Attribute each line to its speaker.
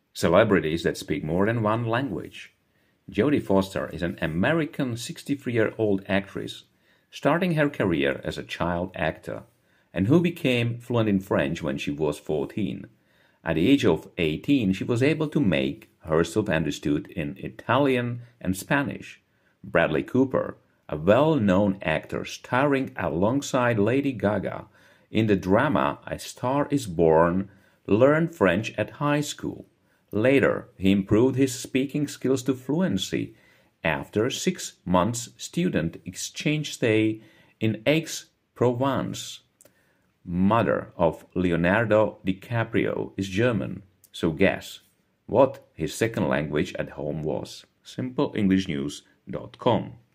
Speaker 1: Celebrities that speak more than one language. Jodie Foster is an American 63-year-old actress starting her career as a child actor and who became fluent in French when she was 14. At the age of 18, she was able to make herself understood in Italian and Spanish. Bradley Cooper, a well-known actor starring alongside Lady Gaga in the drama A Star is Born, learned French at high school. Later, he improved his speaking skills to fluency after a 6 months student exchange stay in Aix-Provence. Mother of Leonardo DiCaprio is German, so guess what his second language at home was. SimpleEnglishNews.com